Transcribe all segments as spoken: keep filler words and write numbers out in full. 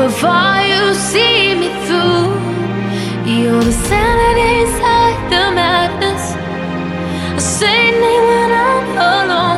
before you see me through. You're the sanity inside the madness. I say name when I'm alone.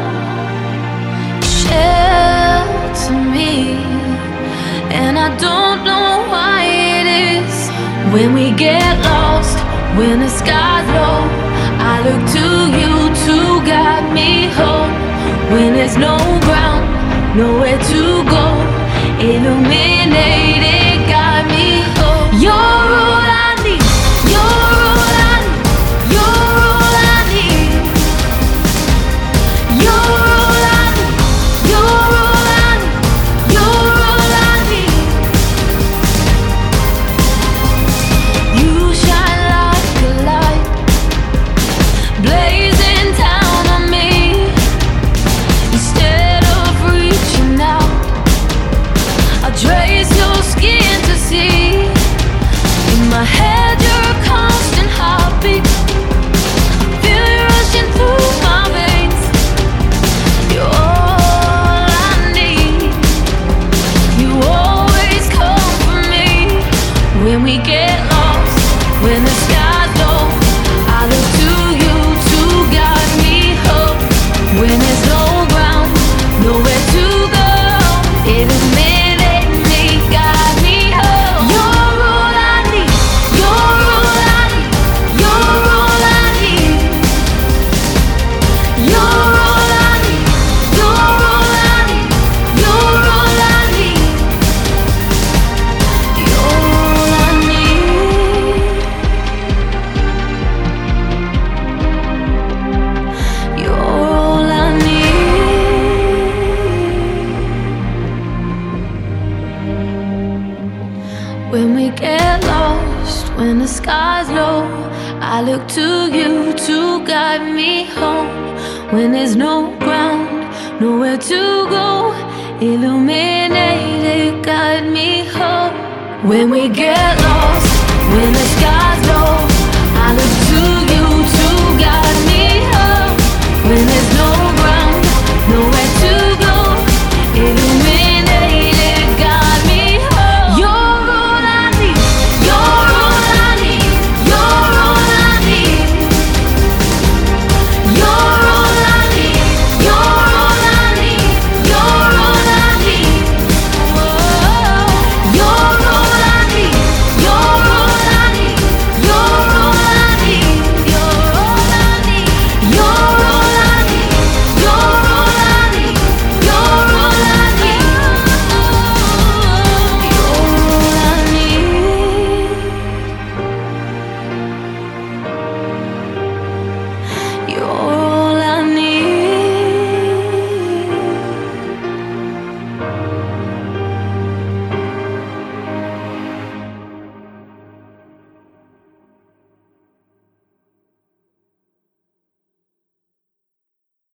Shelter me, and I don't know why it is. When we get lost, when the sky's low, I look to you to guide me home. When there's no ground, nowhere to go, illuminated, guide me home. You're all I need. You're all I need. You're all I need. You're all I need. You're all I need. You're all I need. You shine like a light, blazing down on me. Instead of reaching out, I trace your skin to see. In my head, you're a constant heartbeat. Feel you rushing through my veins. You're all I need. You always come for me. When we get lost, when the sky's low, I look to you to guide me home. When there's no ground, nowhere to go, illuminate me, guide me home. You're all I need. You're all I need. You're all I need. You're all I need. You're all I need. You're all I need. You're all I need. You're all I need. When we get lost, when the sky's low, I look to you to guide me home. When there's no ground, nowhere to go, illuminated, guide me home. When we get lost, when the sky's low,